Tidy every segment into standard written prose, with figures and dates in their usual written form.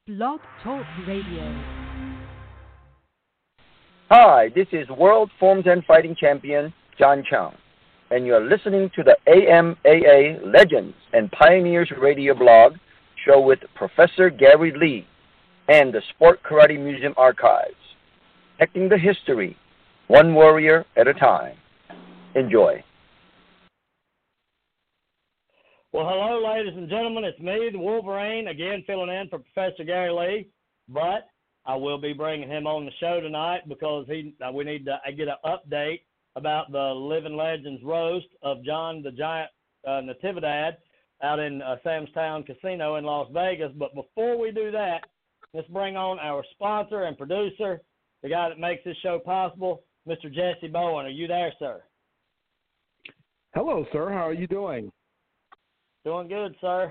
Blog Talk Radio. Hi, this is World Forms and Fighting Champion John Chung, and you're listening to the AMAA Legends and Pioneers Radio blog show with Professor Gary Lee and the Sport Karate Museum Archives, protecting the history, one warrior at a time. Enjoy. Well, hello, ladies and gentlemen. It's me, the Wolverine, again filling in for Professor Gary Lee. But I will be bringing him on the show tonight because we need to get an update about the Living Legends roast of John the Giant Natividad out in Sam's Town Casino in Las Vegas. But before we do that, let's bring on our sponsor and producer, the guy that makes this show possible, Mr. Jesse Bowen. Are you there, sir? Hello, sir. How are you doing? Doing good, sir.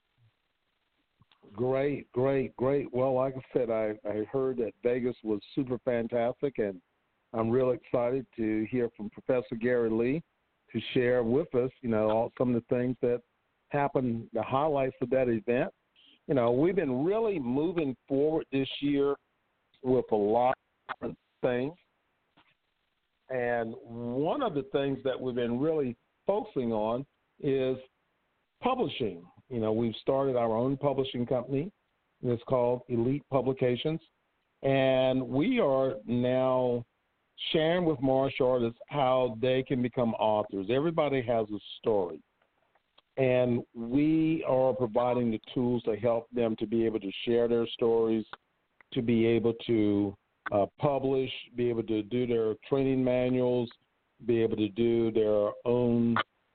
Great. Well, like I said, I heard that Vegas was super fantastic, and I'm real excited to hear from Professor Gary Lee to share with us, some of the things that happened, the highlights of that event. We've been really moving forward this year with a lot of different things, and one of the things that we've been really focusing on is publishing. We've started our own publishing company. It's called Elite Publications. And we are now sharing with martial artists how they can become authors. Everybody has a story. And we are providing the tools to help them to be able to share their stories, to be able to publish, be able to do their training manuals, be able to do their own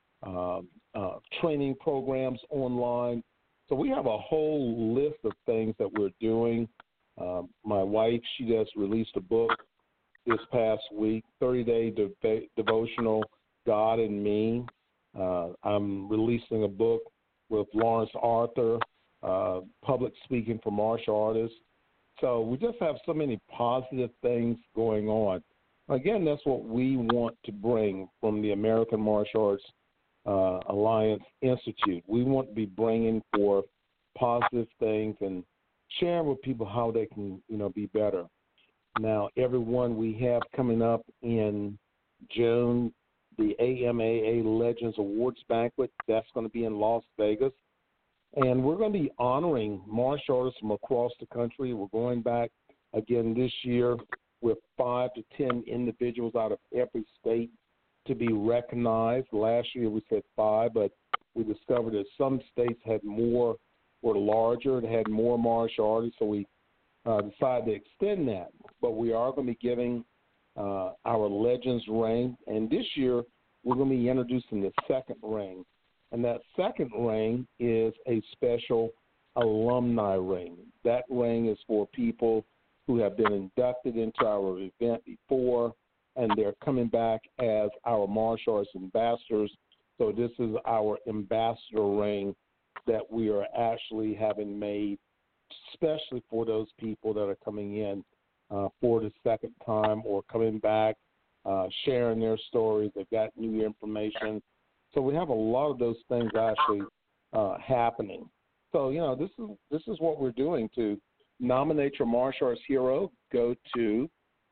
training programs online. So we have a whole list of things that we're doing. My wife, she just released a book this past week, 30-day devotional, God and Me. I'm releasing a book with Lawrence Arthur, public speaking for martial artists. So we just have so many positive things going on. Again, that's what we want to bring from the American Martial Arts Alliance Institute. We want to be bringing forth positive things and sharing with people how they can, be better. Now, everyone, we have coming up in June the AMAA Legends Awards Banquet. That's going to be in Las Vegas. And we're going to be honoring martial artists from across the country. We're going back again this year with 5 to 10 individuals out of every state to be recognized. Last year we said 5, but we discovered that some states had more, were larger, and had more martial artists, so we decided to extend that. But we are going to be giving our Legends ring, and this year we're going to be introducing the second ring. And that second ring is a special alumni ring. That ring is for people who have been inducted into our event before, and they're coming back as our martial arts ambassadors. So this is our ambassador ring that we are actually having made, especially for those people that are coming in for the second time or coming back, sharing their stories. They've got new information. So we have a lot of those things actually happening. So, this is what we're doing. To nominate your martial arts hero, go to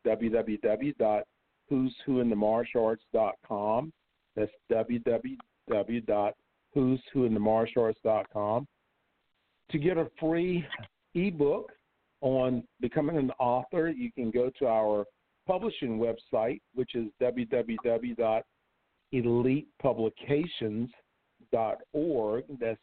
www.who'swhointhemartialarts.com. That's www.who'swhointhemartialarts.com. To get a free ebook on becoming an author, you can go to our publishing website, which is www.elitepublications.org. That's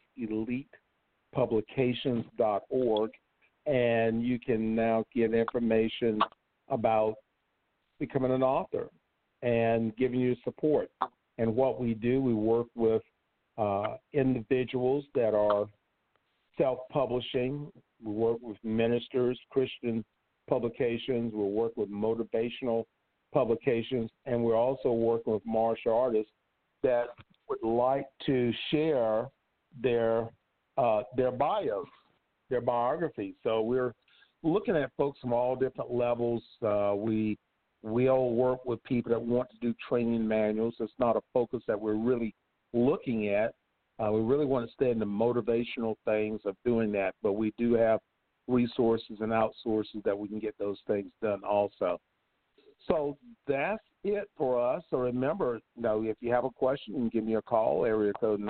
elitepublications.org. And you can now get information about becoming an author and giving you support. And what we do, we work with individuals that are self-publishing. We work with ministers, Christian publications. We work with motivational publications. And we're also working with martial artists that would like to share their bios, their biography. So we're looking at folks from all different levels. We all work with people that want to do training manuals. It's not a focus that we're really looking at. We really want to stay in the motivational things of doing that, but we do have resources and outsources that we can get those things done also. So that's it for us. So remember, if you have a question, you can give me a call, area code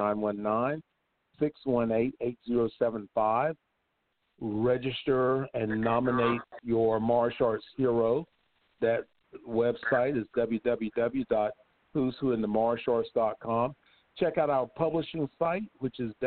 919-618-8075. Register and nominate your martial arts hero. That website is www.who'swhointhemartialarts.com. Check out our publishing site, which is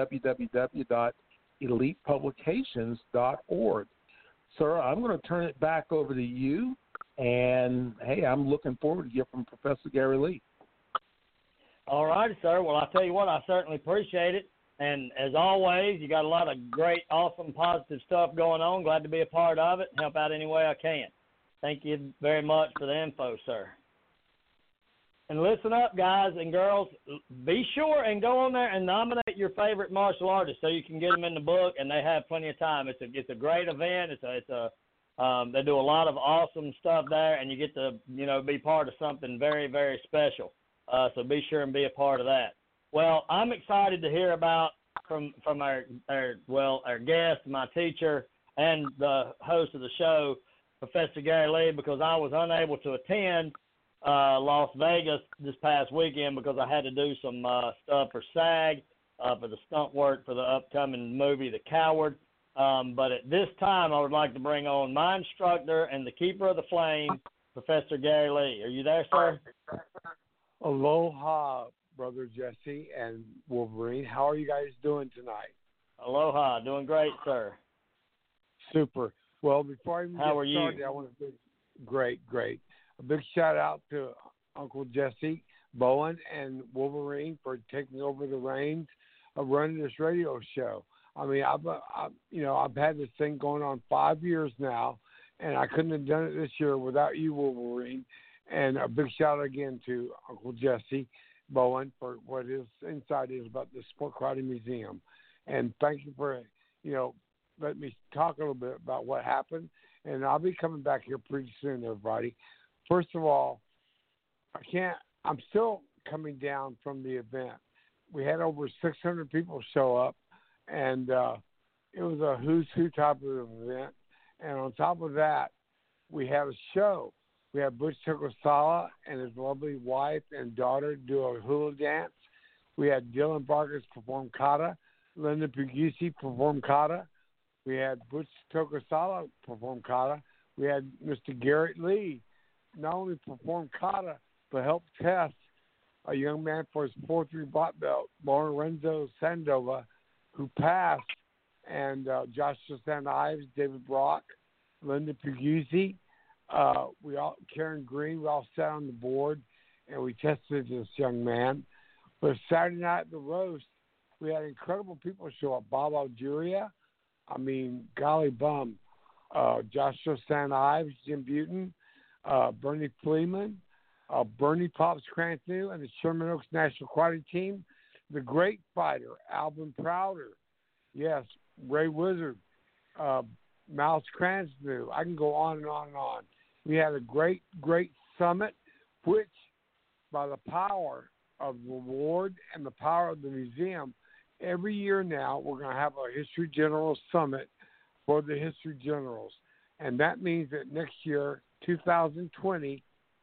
www.elitepublications.org. Sir, I'm going to turn it back over to you. And, hey, I'm looking forward to hearing from Professor Gary Lee. All righty, sir. Well, I'll tell you what, I certainly appreciate it. And as always, you got a lot of great, awesome, positive stuff going on. Glad to be a part of it and help out any way I can. Thank you very much for the info, sir. And listen up, guys and girls. Be sure and go on there and nominate your favorite martial artist so you can get them in the book, and they have plenty of time. It's a great event. They do a lot of awesome stuff there, and you get to be part of something very, very special. So be sure and be a part of that. Well, I'm excited to hear about from our guest, my teacher, and the host of the show, Professor Gary Lee, because I was unable to attend Las Vegas this past weekend because I had to do some stuff for SAG, for the stunt work for the upcoming movie, The Coward. But at this time, I would like to bring on my instructor and the keeper of the flame, Professor Gary Lee. Are you there, sir? Aloha, Brother Jesse and Wolverine. How are you guys doing tonight? Aloha. Doing great, sir. Super. Well, before I even How are get started, you? I want to say great. A big shout out to Uncle Jesse Bowen and Wolverine for taking over the reins of running this radio show. I mean, I've had this thing going on 5 years now, and I couldn't have done it this year without you, Wolverine. And a big shout out again to Uncle Jesse Bowen for what his insight is about the Sport Karate Museum. And thank you for, letting me talk a little bit about what happened. And I'll be coming back here pretty soon, everybody. First of all, I'm still coming down from the event. We had over 600 people show up, and it was a who's who type of event. And on top of that, we had a show. We had Butch Tokosala and his lovely wife and daughter do a hula dance. We had Dylan Vargas perform kata. Linda Puglisi perform kata. We had Butch Tokosala perform kata. We had Mr. Garrett Lee not only perform kata, but help test a young man for his 4-3 black belt, Lorenzo Sandova, who passed, and Joshua St. Ives, David Brock, Linda Puglisi, Karen Green, we all sat on the board, and we tested this young man. But Saturday night at the roast, we had incredible people show up. Bob Algeria, golly bum, Joshua St. Ives, Jim Butin, Bernie Fleeman, Bernie Pops Cranston, and the Sherman Oaks National Karate Team, the great fighter, Alvin Prouder, yes, Ray Wizard, Mouse Cranston. I can go on and on and on. We had a great, great summit, which, by the power of the Lord and the power of the museum, every year now we're going to have a History General Summit for the History Generals. And that means that next year, 2020,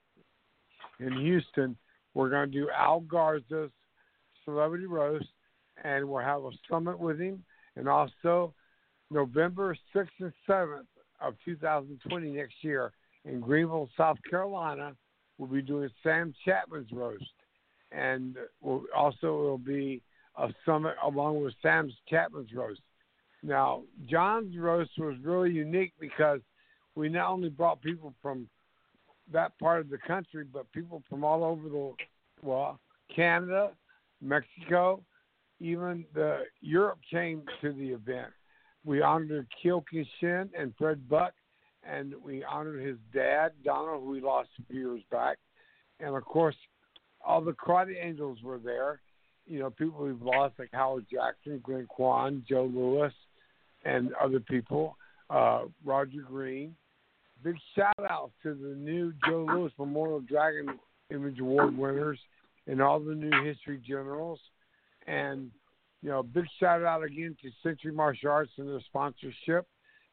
in Houston, we're going to do Al Garza's Celebrity Roast, and we'll have a summit with him. And also, November 6th and 7th of 2020 next year in Greenville, South Carolina, we'll be doing Sam Chapman's roast. And it'll be a summit along with Sam Chapman's roast. Now, John's roast was really unique because we not only brought people from that part of the country, but people from all over Canada, Mexico, even Europe came to the event. We honored Kyoki Shin and Fred Buck, and we honored his dad, Donald, who we lost a few years back. And, of course, all the Karate Angels were there. People we've lost like Howard Jackson, Glenn Kwan, Joe Lewis, and other people, Roger Green. Big shout-out to the new Joe Lewis Memorial Dragon Image Award winners and all the new History Generals. And, big shout-out again to Century Martial Arts and their sponsorship.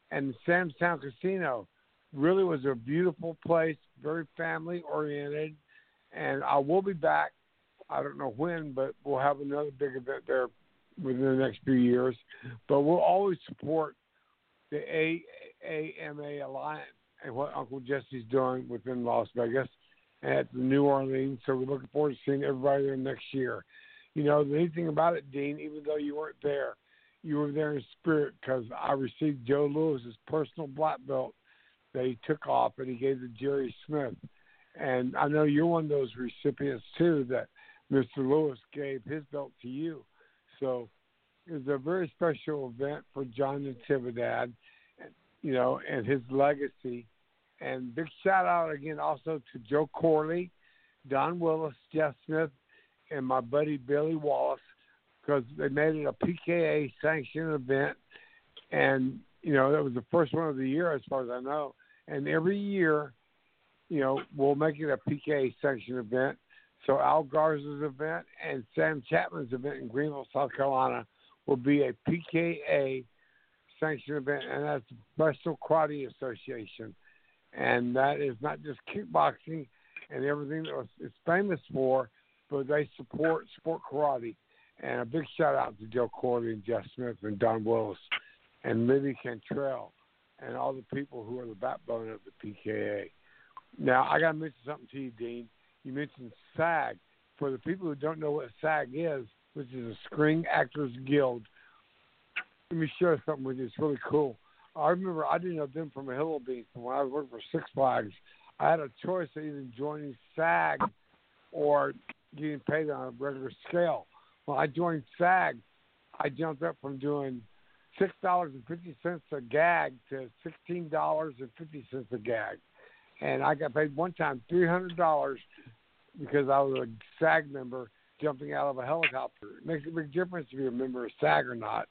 And Sam's Town Casino really was a beautiful place, very family oriented. And I will be back. I don't know when, but we'll have another big event there within the next few years. But we'll always support the AAMA Alliance and what Uncle Jesse's doing within Las Vegas and at the New Orleans. So we're looking forward to seeing everybody there next year. You know, the neat thing about it, Dean, even though you weren't there, you were there in spirit because I received Joe Lewis's personal black belt that he took off and he gave to Jerry Smith. And I know you're one of those recipients, too, that Mr. Lewis gave his belt to you. So it was a very special event for John Natividad, you know, and his legacy. And big shout-out again also to Joe Corley, Don Willis, Jeff Smith, and my buddy Billy Wallace, because they made it a PKA sanctioned event. And, you know, that was the first one of the year as far as I know. And every year, you know, we'll make it a PKA sanctioned event. So Al Garza's event and Sam Chapman's event in Greenville, South Carolina, will be a PKA sanctioned event, and that's the Professional Karate Association. And that is not just kickboxing and everything that it's famous for, but they support sport karate. And a big shout out to Joe Corley and Jeff Smith and Don Willis and Libby Cantrell and all the people who are the backbone of the PKA. Now, I got to mention something to you, Dean. You mentioned SAG. For the people who don't know what SAG is, which is a Screen Actors Guild, let me share something with you. It's really cool. I remember I didn't know them from a hill beans, but when I was working for Six Flags, I had a choice of either joining SAG or getting paid on a regular scale. When I joined SAG, I jumped up from doing $6.50 a gag to $16.50 a gag. And I got paid one time $300 because I was a SAG member jumping out of a helicopter. It makes a big difference if you're a member of SAG or not.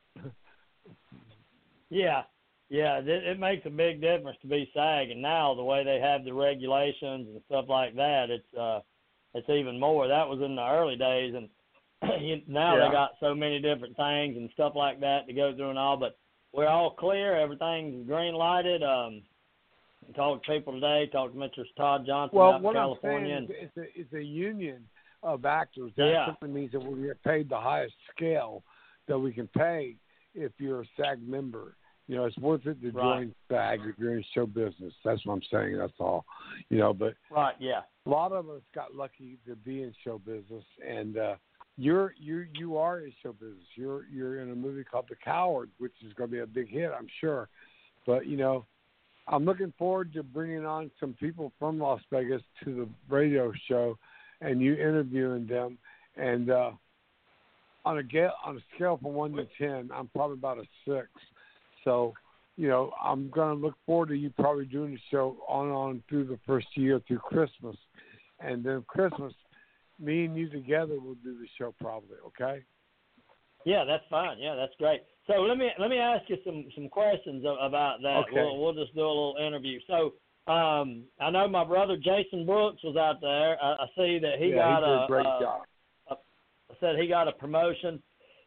Yeah, it makes a big difference to be SAG, and now the way they have the regulations and stuff like that, it's even more. That was in the early days, and now they got so many different things and stuff like that to go through and all. But we're all clear. Everything's green lighted. Talked to people today. Talked to Mr. Todd Johnson out in California. I'm saying is it's a union of actors. That simply means that we get paid the highest scale that we can pay if you're a SAG member. You know, it's worth it to join SAG if you're in show business. That's what I'm saying. That's all. You know, but a lot of us got lucky to be in show business, and you are in show business. You're in a movie called The Coward, which is going to be a big hit, I'm sure. But you know, I'm looking forward to bringing on some people from Las Vegas to the radio show, and you interviewing them. And on a scale from 1 to 10, I'm probably about a 6. So, you know, I'm going to look forward to you probably doing the show on through the first year through Christmas. And then Christmas, me and you together will do the show probably, okay? Yeah, that's fine. Yeah, that's great. So let me ask you some questions about that. Okay. We'll just do a little interview. So I know my brother Jason Brooks was out there. I see that he got did a great job. I said he got a promotion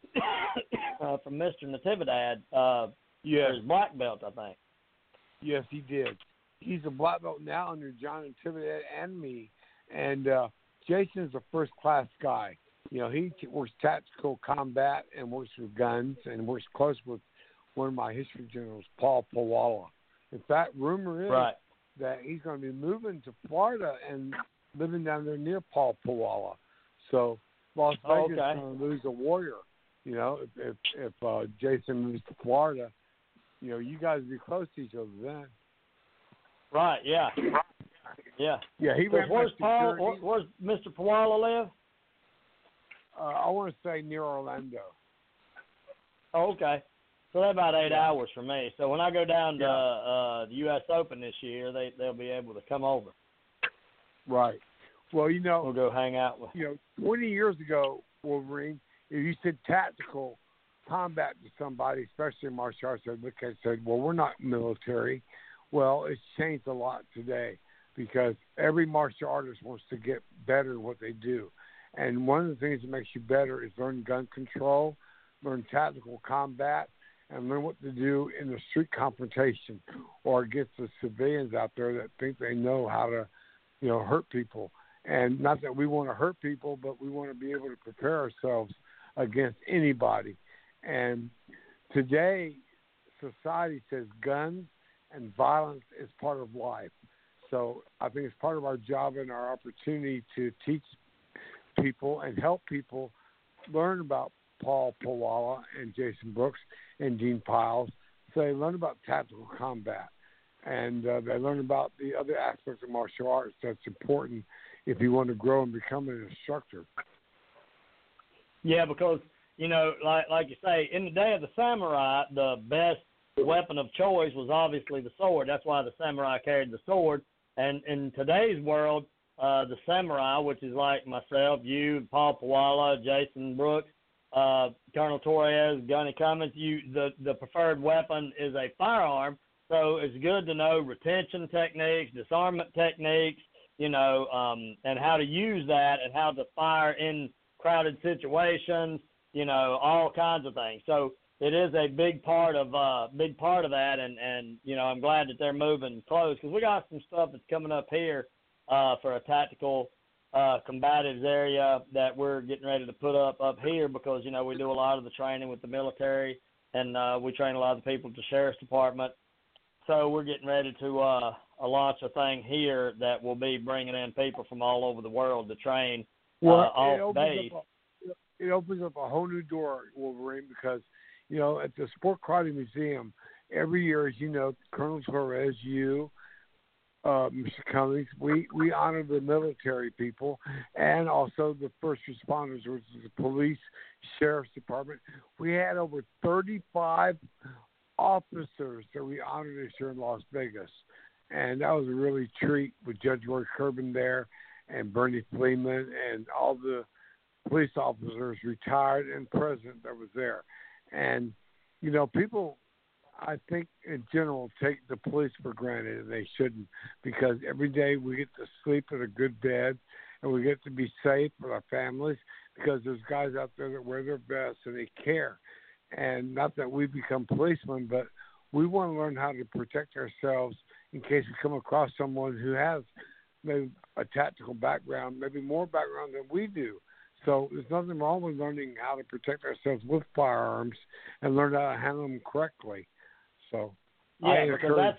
from Mr. Natividad. For his black belt, I think. Yes, he did. He's a black belt now under John Natividad and me. And Jason's a first-class guy. You know, he works tactical combat and works with guns and works close with one of my history generals, Paul Pawala. In fact, rumor is that he's going to be moving to Florida and living down there near Paul Pawala. So Las Vegas is going to lose a warrior. You know, if Jason moves to Florida, you know, you guys will be close to each other then. Right, yeah. Yeah, where's Mr. Pawala live? I want to say near Orlando. Oh, okay. So that's about 8 hours from me. So when I go down to the U.S. Open this year, they'll be able to come over. Right. Well, you know, we'll go hang out with. You know, 20 years ago, Wolverine, if you said tactical combat to somebody, especially in martial arts, they'd look at it and say, well, we're not military. Well, it's changed a lot today because every martial artist wants to get better at what they do. And one of the things that makes you better is learn gun control, learn tactical combat, and learn what to do in the street confrontation or against the civilians out there that think they know how to, hurt people. And not that we want to hurt people, but we want to be able to prepare ourselves against anybody. And today, society says guns and violence is part of life. So I think it's part of our job and our opportunity to teach people and help people learn about Paul Pawala and Jason Brooks and Dean Piles. So they learn about tactical combat, and they learn about the other aspects of martial arts that's important if you want to grow and become an instructor. Yeah, because, like you say, in the day of the samurai, the best weapon of choice was obviously the sword. That's why the samurai carried the sword. And in today's world, the samurai, which is like myself, you, Paul Pawala, Jason Brooks, Colonel Torres, Gunny Cummins, the preferred weapon is a firearm. So it's good to know retention techniques, disarmament techniques, and how to use that and how to fire in crowded situations, all kinds of things. So it is a big part of that, and I'm glad that they're moving close, because we got some stuff that's coming up here for a tactical combatives area that we're getting ready to put up here, because we do a lot of the training with the military, and we train a lot of the people at the sheriff's department. So we're getting ready to launch a thing here that will be bringing in people from all over the world to train off base. It opens up a whole new door, Wolverine, because at the Sport Karate Museum, every year, as you know, Colonel Torres, you, Mr. Cummings, we honor the military people and also the first responders, which is the police, sheriff's department. We had over 35 officers that we honored this year in Las Vegas, and that was a really treat with Judge Roy Kerbin there and Bernie Fleeman and all the police officers, retired and present, that was there. And, people, I think, in general, take the police for granted, and they shouldn't, because every day we get to sleep in a good bed, and we get to be safe with our families, because there's guys out there that wear their vests and they care. And not that we become policemen, but we want to learn how to protect ourselves in case we come across someone who has maybe a tactical background, maybe more background than we do. So there's nothing wrong with learning how to protect ourselves with firearms and learn how to handle them correctly. So yeah, because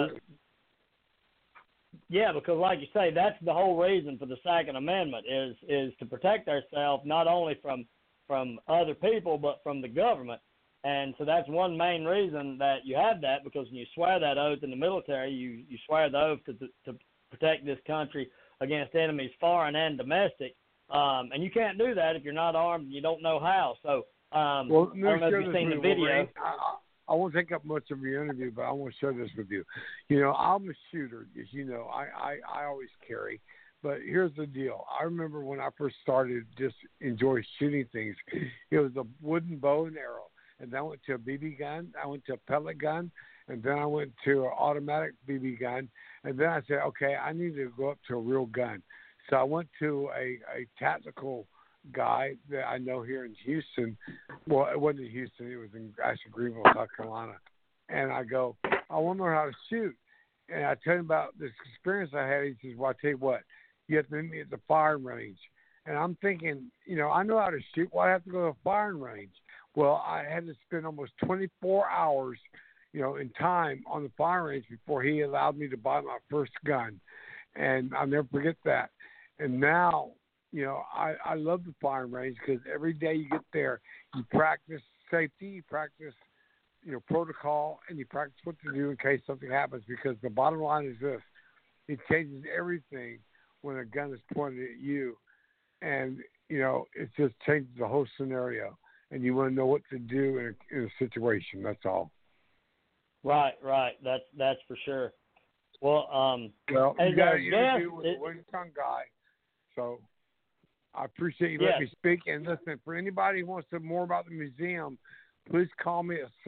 because like you say, that's the whole reason for the Second Amendment is to protect ourselves not only from other people but from the government. And so that's one main reason that you have that, because when you swear that oath in the military, you swear the oath to protect this country against enemies foreign and domestic. And you can't do that if you're not armed and you don't know how. So I don't know if you've seen the video. I won't take up much of your interview, but I want to share this with you. I'm a shooter, as you know. I always carry. But here's the deal. I remember when I first started just enjoy shooting things, it was a wooden bow and arrow. And then I went to a BB gun. I went to a pellet gun. And then I went to an automatic BB gun. And then I said, okay, I need to go up to a real gun. So I went to a tactical guy that I know here in Houston. Well, it wasn't in Houston. It was in actually Greenville, South Carolina. And I go, I want to learn how to shoot. And I tell him about this experience I had. He says, well, I tell you what, you have to meet me at the firing range. And I'm thinking, I know how to shoot. Why do I have to go to a firing range? Well, I had to spend almost 24 hours, in time on the firing range before he allowed me to buy my first gun. And I'll never forget that. And now, I love the firing range, because every day you get there, you practice safety, you practice, protocol, and you practice what to do in case something happens, because the bottom line is this: it changes everything when a gun is pointed at you, and, it just changes the whole scenario, and you want to know what to do in a situation. That's all. Right. That's for sure. Well, you got an interview with a William Tongue guy, so I appreciate you letting me speak. And listen, for anybody who wants to know more about the museum, please call me at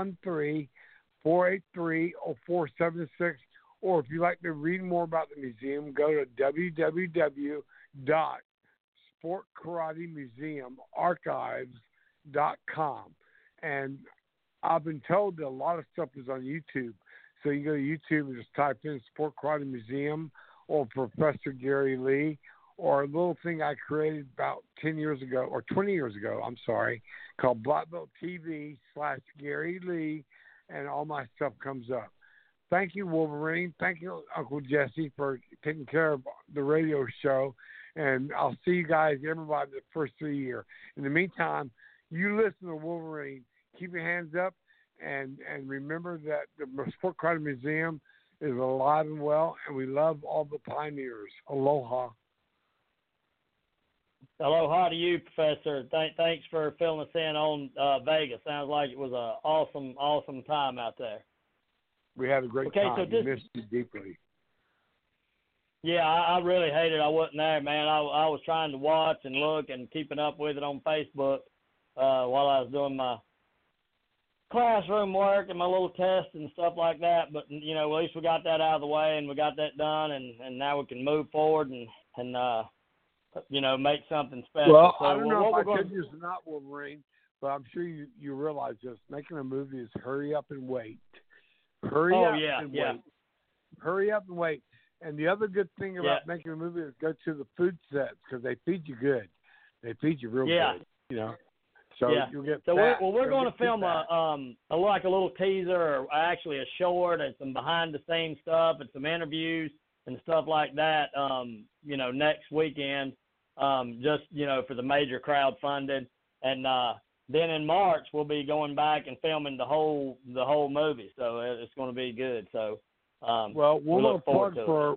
713-483-0476. Or if you'd like to read more about the museum, go to www.sportkaratemuseumarchives.com. And I've been told that a lot of stuff is on YouTube. So you go to YouTube and just type in Sport Karate Museum or Professor Gary Lee, or a little thing I created about 10 years ago, or 20 years ago, I'm sorry, called Black Belt TV/Gary Lee, and all my stuff comes up. Thank you, Wolverine. Thank you, Uncle Jesse, for taking care of the radio show. And I'll see you guys, everybody, the first 3 years. In the meantime, you listen to Wolverine. Keep your hands up, and remember that the Sport Karate Museum is alive and well, and we love all the pioneers. Aloha. Aloha to you, Professor. Thanks for filling us in on Vegas. Sounds like it was an awesome time out there. We had a great time. So we missed you deeply. Yeah, I really hated I wasn't there, man. I was trying to watch and look and keeping up with it on Facebook while I was doing my classroom work and my little tests and stuff like that. But, you know, at least we got that out of the way and we got that done, and now we can move forward and you know, make something special. Well, so, I don't know if I could use not, Wolverine, but I'm sure you realize this. Making a movie is hurry up and wait. Hurry up and wait. Hurry up and wait. And the other good thing about making a movie is go to the food sets because they feed you good. They feed you real good, you know. So you'll get fat. We're going to film a little teaser, or actually a short, and some behind the scenes stuff, and some interviews and stuff like that. You know, next weekend, just you know, for the major crowdfunding, and then in March we'll be going back and filming the whole movie. So it's going to be good. So. Well, one more plug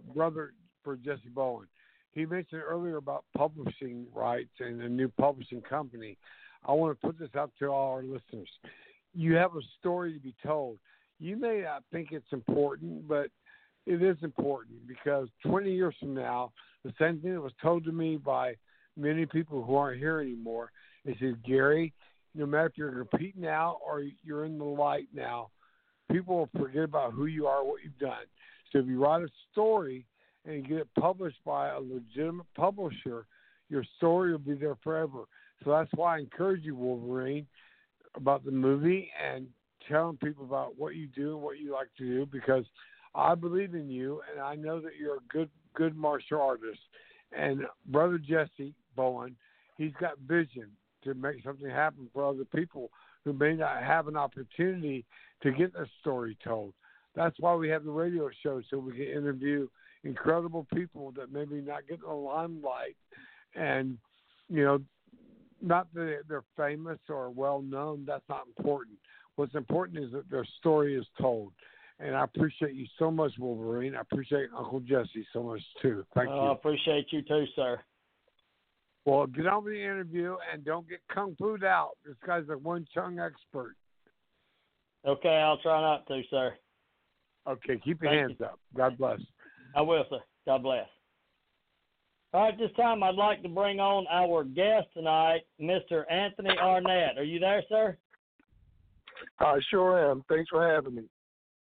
for Jesse Bowen. He mentioned earlier about publishing rights and a new publishing company. I want to put this out to all our listeners. You have a story to be told. You may not think it's important, but it is important because 20 years from now, the same thing that was told to me by many people who aren't here anymore is that, Gary, no matter if you're competing now or you're in the light now, people will forget about who you are, what you've done. So if you write a story and you get it published by a legitimate publisher, your story will be there forever. So that's why I encourage you, Wolverine, about the movie and telling people about what you do and what you like to do, because I believe in you and I know that you're a good martial artist. And Brother Jesse Bowen, he's got vision to make something happen for other people who may not have an opportunity to get their story told. That's why we have the radio show, so we can interview incredible people that maybe not get the limelight. And, you know, not that they're famous or well-known. That's not important. What's important is that their story is told. And I appreciate you so much, Wolverine. I appreciate Uncle Jesse so much, too. Thank you. I appreciate you, too, sir. Well, get on with the interview and don't get kung fu'd out. This guy's a Wing Chun expert. Okay, I'll try not to, sir. Okay, keep your hands up. God bless. I will, sir. God bless. All right, this time I'd like to bring on our guest tonight, Mr. Anthony Arnett. Are you there, sir? I sure am. Thanks for having me.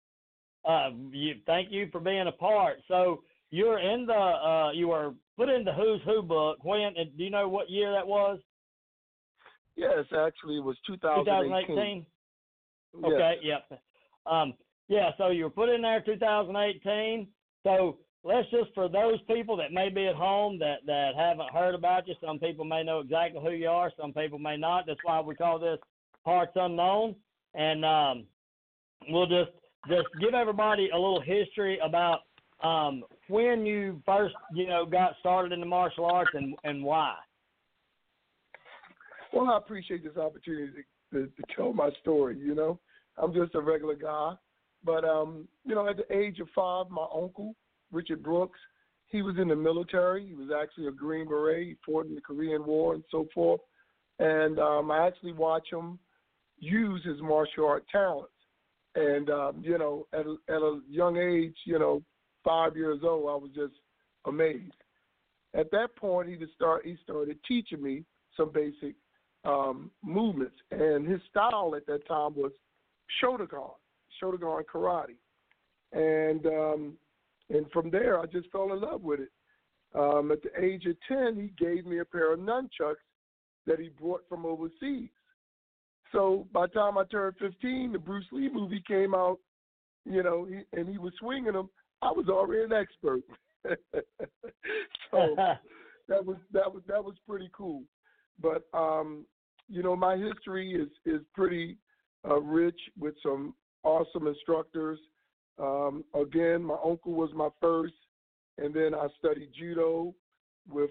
Thank you for being a part. So you're in the you were put in the Who's Who book. When? Do you know what year that was? Yes, actually, it was 2018. Okay. Yep. Yeah. So you were put in there 2018. So let's just, for those people that may be at home that haven't heard about you, some people may know exactly who you are, some people may not. That's why we call this Parts Unknown. And we'll just give everybody a little history about when you first, got started in the martial arts and why. Well, I appreciate this opportunity to tell my story. I'm just a regular guy. But, at the age of 5, my uncle, Richard Brooks, he was in the military. He was actually a Green Beret. He fought in the Korean War and so forth. And I actually watched him use his martial art talents. And, at a young age, 5 years old, I was just amazed. At that point, he started teaching me some basic movements. And his style at that time was Shotokan karate. And from there, I just fell in love with it. At the age of 10, he gave me a pair of nunchucks that he brought from overseas. So by the time I turned 15, the Bruce Lee movie came out, and he was swinging them. I was already an expert. So that was pretty cool. But my history is pretty rich with some awesome instructors. Again, my uncle was my first, and then I studied judo with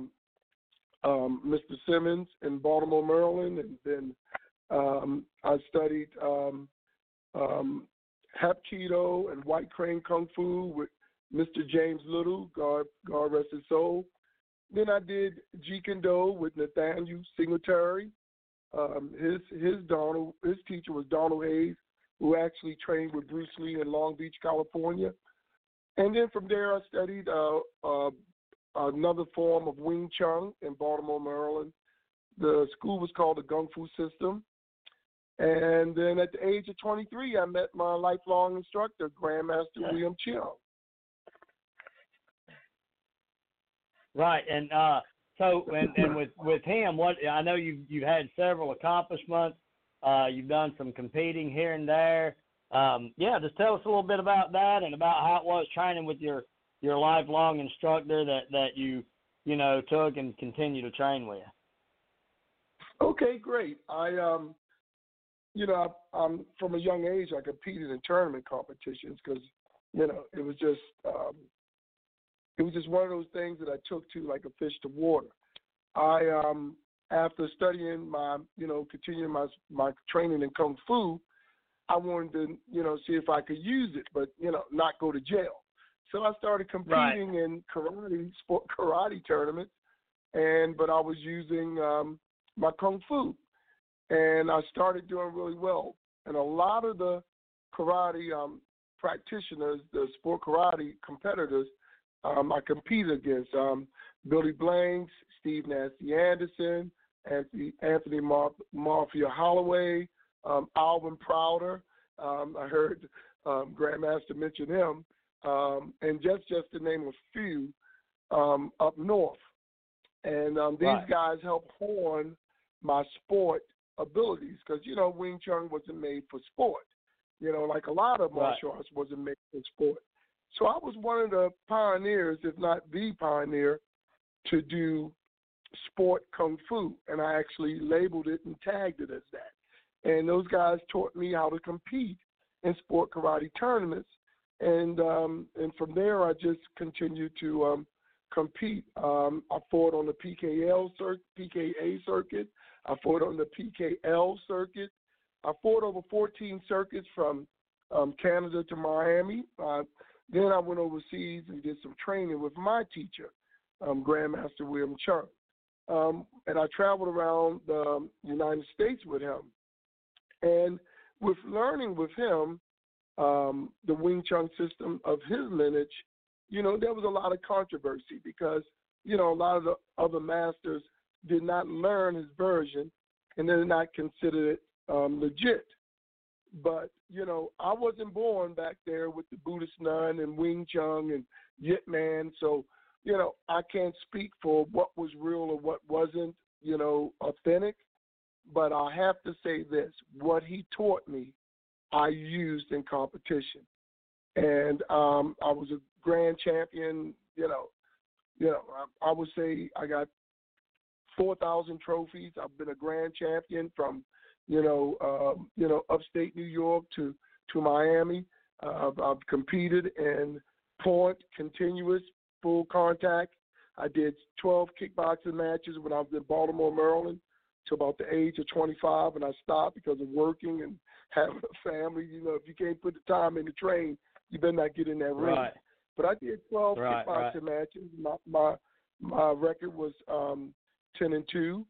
Mr. Simmons in Baltimore, Maryland, and then I studied Hapkido and White Crane Kung Fu with Mr. James Little, God rest his soul. Then I did Jeet Kune Do with Nathaniel Singletary. His teacher was Donald Hayes, who actually trained with Bruce Lee in Long Beach, California. And then from there I studied another form of Wing Chun in Baltimore, Maryland. The school was called the Kung Fu System. And then at the age of 23, I met my lifelong instructor, Grandmaster William Cheung. Right, and so with him, what I know you've had several accomplishments. You've done some competing here and there. Just tell us a little bit about that and about how it was training with your lifelong instructor that you took and continue to train with. Okay, great. I'm from a young age I competed in tournament competitions because it was just one of those things that I took to like a fish to water. I after studying continuing my training in Kung Fu, I wanted to see if I could use it, but not go to jail. So I started competing in karate tournaments, but I was using my Kung Fu. And I started doing really well. And a lot of the karate practitioners, the sport karate competitors, I competed against. Billy Blanks, Steve Nasty Anderson, Anthony Mafia Holloway, Alvin Prouder. I heard Grandmaster mention him. And just to name a few up north. And these guys helped hone my sport abilities because, Wing Chun wasn't made for sport. Like a lot of martial arts wasn't made for sport. So I was one of the pioneers, if not the pioneer, to do sport Kung Fu. And I actually labeled it and tagged it as that. And those guys taught me how to compete in sport karate tournaments. And from there, I just continued to compete. I fought on the PKA circuit. I fought on the PKL circuit. I fought over 14 circuits from Canada to Miami. Then I went overseas and did some training with my teacher, Grandmaster William Cheung. And I traveled around the United States with him. And with learning with him, the Wing Chun system of his lineage, there was a lot of controversy because, a lot of the other masters did not learn his version and they did not consider it legit. But, I wasn't born back there with the Buddhist nun and Wing Chun and Yip Man. So, I can't speak for what was real or what wasn't, authentic. But I have to say this, what he taught me, I used in competition. And I was a grand champion, I would say I got 4,000 trophies. I've been a grand champion from, upstate New York to Miami. I've competed in point, continuous, full contact. I did 12 kickboxing matches when I was in Baltimore, Maryland, to about the age of 25, and I stopped because of working and having a family. If you can't put the time in the train, you better not get in that ring. Right. But I did 12 kickboxing matches. My record was 10-2,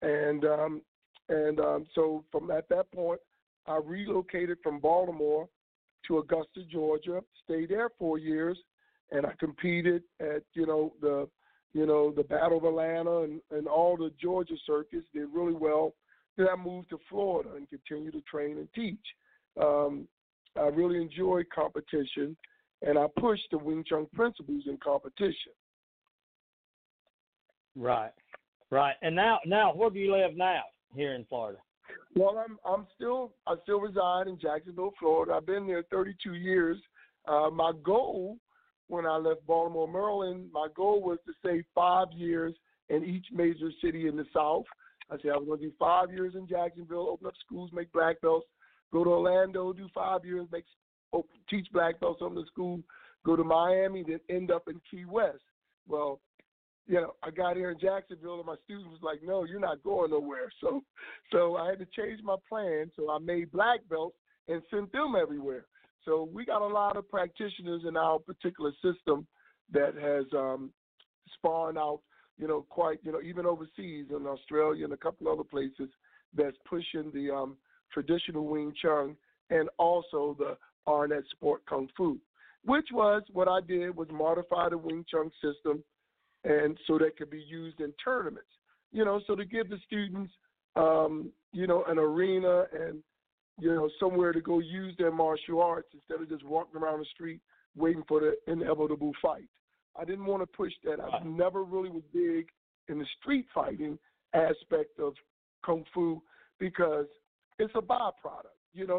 and so from at that point, I relocated from Baltimore to Augusta, Georgia. Stayed there 4 years, and I competed at the Battle of Atlanta and all the Georgia circuits. Did really well. Then I moved to Florida and continued to train and teach. I really enjoyed competition, and I pushed the Wing Chun principles in competition. Right. And now where do you live now here in Florida? Well, I still reside in Jacksonville, Florida. I've been there 32 years. My goal when I left Baltimore, Maryland, my goal was to stay 5 years in each major city in the South. I said I was going to do 5 years in Jacksonville, open up schools, make black belts. Go to Orlando, do 5 years, teach black belts on the school. Go to Miami, then end up in Key West. Well, I got here in Jacksonville, and my students was like, "No, you're not going nowhere." So I had to change my plan. So I made black belts and sent them everywhere. So we got a lot of practitioners in our particular system that has spawned out, quite, even overseas in Australia and a couple other places that's pushing the traditional Wing Chun and also the Arnett Sport Kung Fu, which was what I did was modify the Wing Chun system and so that could be used in tournaments, so to give the students, an arena and, somewhere to go use their martial arts instead of just walking around the street waiting for the inevitable fight. I didn't want to push that. I never really was big in the street fighting aspect of Kung Fu because it's a byproduct.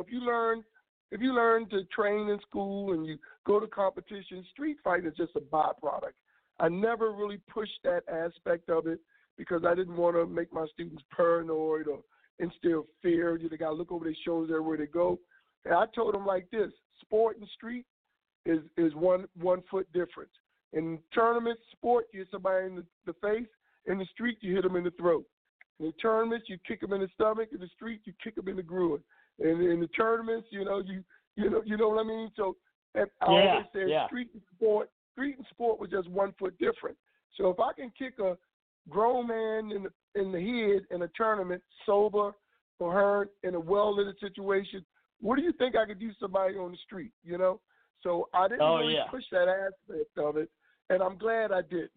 If you learn to train in school and you go to competition, street fighting is just a byproduct. I never really pushed that aspect of it because I didn't want to make my students paranoid or instill fear. They got to look over their shoulders everywhere they go. And I told them like this: sport and street is 1 foot difference. In tournaments, sport, you hit somebody in the face. In the street, you hit them in the throat. In the tournaments, you kick them in the stomach. In the street, you kick them in the groin. And in the tournaments, you know what I mean. So I always said street and sport was just 1 foot different. So if I can kick a grown man in the head in a tournament, sober or hurt in a well-lit situation, what do you think I could do somebody on the street? So I didn't really push that aspect of it, and I'm glad I didn't.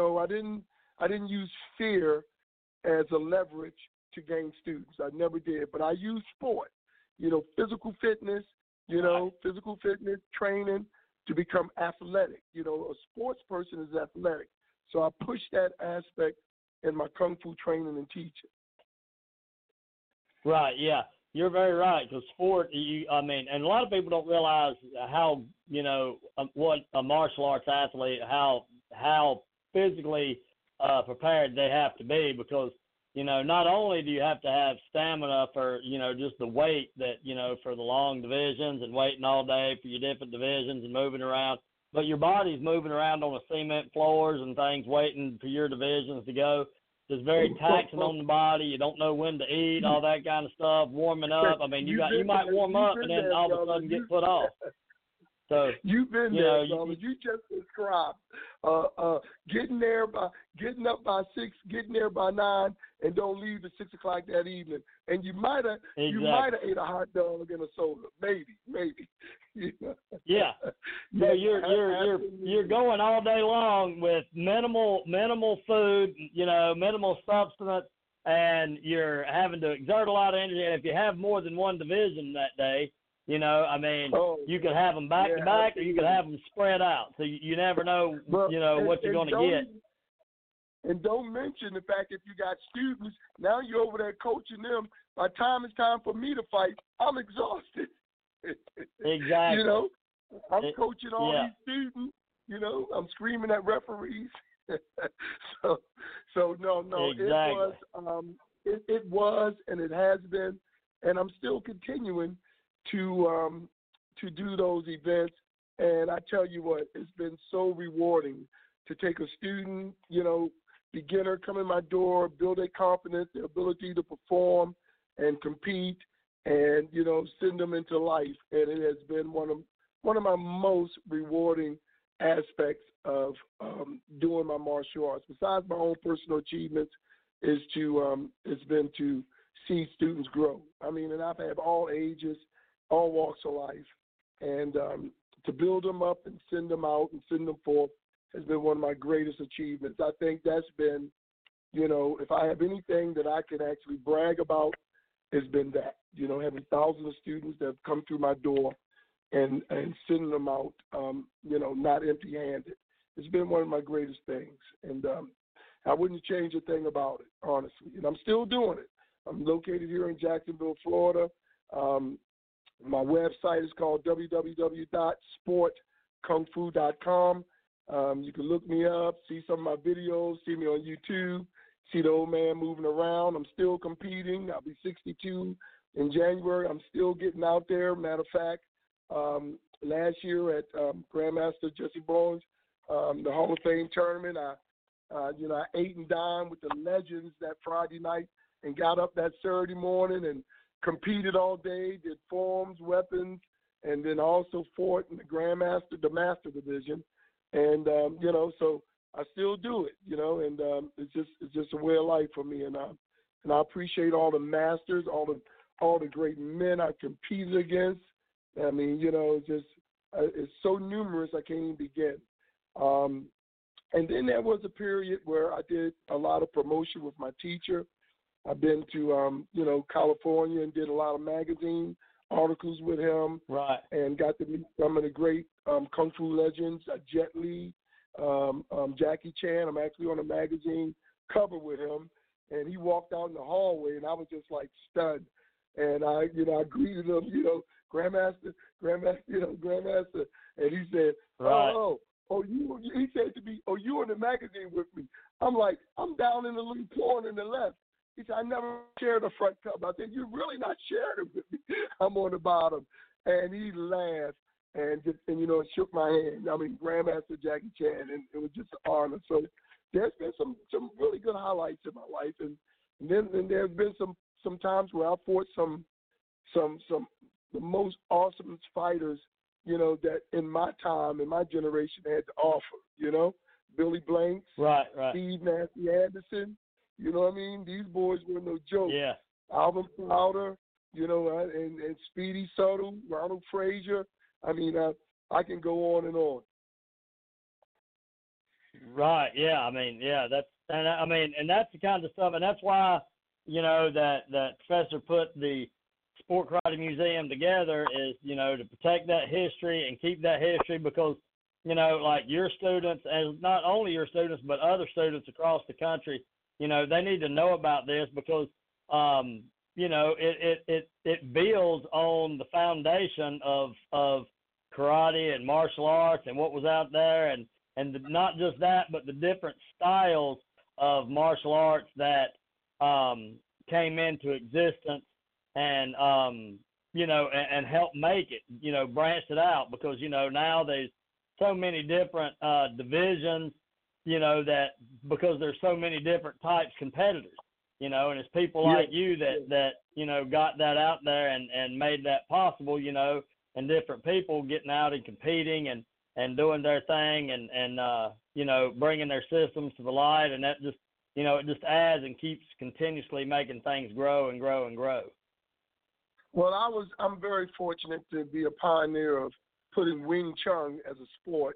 I didn't use fear as a leverage to gain students. I never did, but I used sport. Physical fitness. Physical fitness training to become athletic. A sports person is athletic. So I push that aspect in my Kung Fu training and teaching. Right, yeah. You're very right, because sport, and a lot of people don't realize how, what a martial arts athlete, how physically prepared they have to be, because, not only do you have to have stamina for, just the weight that, for the long divisions and waiting all day for your different divisions and moving around, but your body's moving around on the cement floors and things waiting for your divisions to go. It's very taxing on the body. You don't know when to eat, all that kind of stuff, warming up. You might warm up and then all of a sudden get put off. So you've been there, brother. You just described getting up by 6, getting there by 9, and don't leave at 6 o'clock that evening. And you might have ate a hot dog and a soda, maybe. Yeah. So you're going all day long with minimal food, minimal substance, and you're having to exert a lot of energy. And if you have more than one division that day, you could have them back to back, or you could have them spread out. So you never know, what you're going to get. And don't mention the fact if you got students, now you're over there coaching them. By the time it's time for me to fight, I'm exhausted. Exactly. I'm coaching all these students. I'm screaming at referees. so no, exactly. It was, and it has been, and I'm still continuing to do those events. And I tell you what, it's been so rewarding to take a student, beginner, come in my door, build their confidence, their ability to perform and compete, and send them into life. And it has been one of my most rewarding aspects of doing my martial arts. Besides my own personal achievements, it's been to see students grow. And I've had all ages, all walks of life, and to build them up and send them out and send them forth has been one of my greatest achievements. I think that's been, if I have anything that I can actually brag about, it's been that, having thousands of students that have come through my door and sending them out, not empty-handed. It's been one of my greatest things, and I wouldn't change a thing about it, honestly. And I'm still doing it. I'm located here in Jacksonville, Florida. My website is called www.sportkungfu.com. You can look me up, see some of my videos, see me on YouTube, see the old man moving around. I'm still competing. I'll be 62 in January. I'm still getting out there. Matter of fact, last year at Grandmaster Jesse Bowens, the Hall of Fame tournament, I ate and dined with the legends that Friday night and got up that Saturday morning and competed all day, did forms, weapons, and then also fought in the master division. And, so I still do it, and it's just a way of life for me. And I appreciate all the masters, all the great men I competed against. I mean, it's so numerous I can't even begin. And then there was a period where I did a lot of promotion with my teacher. I've been to, California and did a lot of magazine articles with him. Right. And got to meet some of the great Kung Fu legends, Jet Li, Jackie Chan. I'm actually on a magazine cover with him. And he walked out in the hallway, and I was just like stunned. And I greeted him, Grandmaster. And he said, right. he said to me, you in the magazine with me. I'm like, I'm down in the little corner in the left. He said, I never shared a front cover. I said, you're really not sharing it with me. I'm on the bottom. And he laughed and shook my hand. I mean, Grandmaster Jackie Chan, and it was just an honor. So there's been some really good highlights in my life. And then there's been some times where I fought some the most awesome fighters, that in my time, in my generation, had to offer, Billy Blanks, right. Steve Nasty Anderson, you know what I mean? These boys were no joke. Yeah. Alvin Plowder, and Speedy Subtle, Ronald Frazier. I mean, I can go on and on. Right. Yeah. I mean, yeah. And that's the kind of stuff, and that's why that Professor put the Sport Karate Museum together is to protect that history and keep that history, because like your students, and not only your students but other students across the country, they need to know about this, because it builds on the foundation of karate and martial arts and what was out there, and not just that, but the different styles of martial arts that came into existence and and helped make it, branched it out, because now there's so many different divisions, that because there's so many different types competitors, and it's people like you that got that out there and made that possible, and different people getting out and competing and doing their thing and bringing their systems to the light, and that just it just adds and keeps continuously making things grow and grow and grow. Well, I'm very fortunate to be a pioneer of putting Wing Chun as a sport.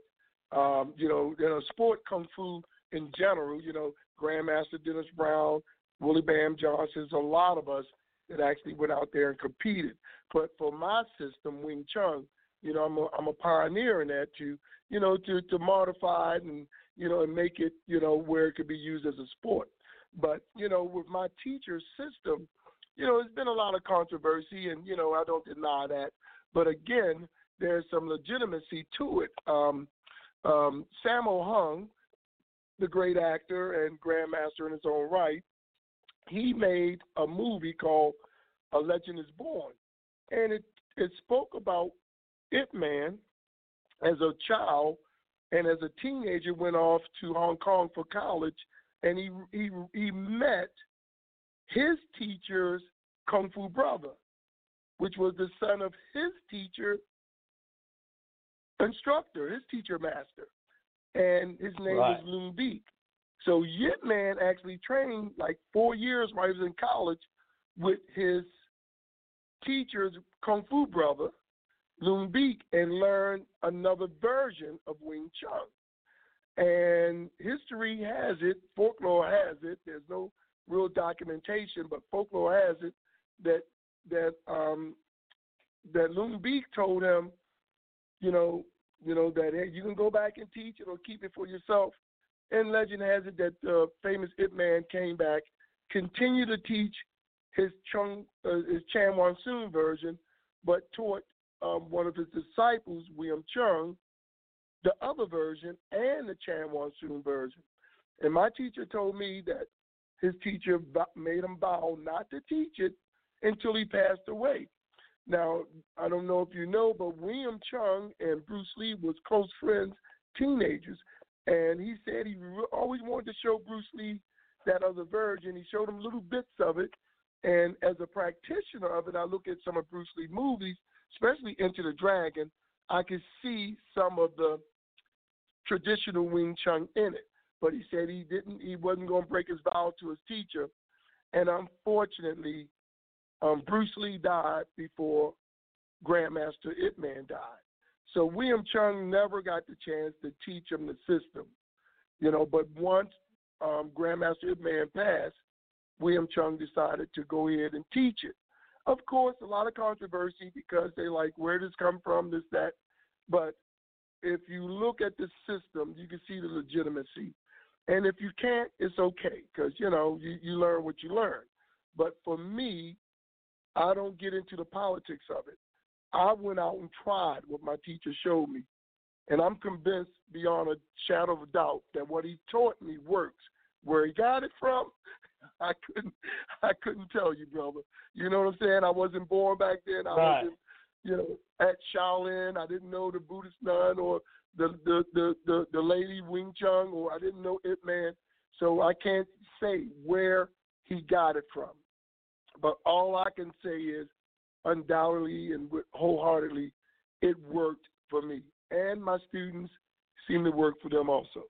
Sport Kung Fu in general, Grandmaster Dennis Brown, Willie Bam Johnson, a lot of us that actually went out there and competed. But for my system, Wing Chun, I'm a pioneer in that to modify it and, and make it, where it could be used as a sport. But, with my teacher's system, there's been a lot of controversy, and, I don't deny that. But again, there's some legitimacy to it. Sammo Hung, the great actor and grandmaster in his own right, he made a movie called A Legend is Born. And it spoke about Ip Man as a child, and as a teenager went off to Hong Kong for college, and he met his teacher's Kung Fu brother, which was the son of his teacher instructor, his teacher master, and his name was Loon Beak. So Yip Man actually trained like 4 years while he was in college with his teacher's Kung Fu brother, Loon Beak, and learned another version of Wing Chun. And history has it, folklore has it, there's no real documentation, but folklore has it that Loon Beak told him, that hey, you can go back and teach it or keep it for yourself. And legend has it that the famous Ip Man came back, continued to teach his Chan Wan Soon version, but taught one of his disciples, William Chung, the other version and the Chan Wan Soon version. And my teacher told me that his teacher made him vow not to teach it until he passed away. Now, I don't know if you know, but William Chung and Bruce Lee was close friends, teenagers. And he said he always wanted to show Bruce Lee that other version. He showed him little bits of it. And as a practitioner of it, I look at some of Bruce Lee movies, especially Enter the Dragon, I could see some of the traditional Wing Chun in it. But he said he wasn't going to break his vow to his teacher. And unfortunately, Bruce Lee died before Grandmaster Ip Man died. So William Chung never got the chance to teach him the system, but once Grandmaster Ip Man passed, William Chung decided to go ahead and teach it. Of course, a lot of controversy because they like, where does this come from, this, that. But if you look at the system, you can see the legitimacy. And if you can't, it's okay because, you learn what you learn. But for me, I don't get into the politics of it. I went out and tried what my teacher showed me. And I'm convinced beyond a shadow of a doubt that what he taught me works. Where he got it from, I couldn't tell you, brother. You know what I'm saying? I wasn't born back then. I wasn't, at Shaolin. I didn't know the Buddhist nun or the lady Wing Chun, or I didn't know Ip Man. So I can't say where he got it from. But all I can say is, undoubtedly and wholeheartedly, it worked for me. And my students seem to work for them also.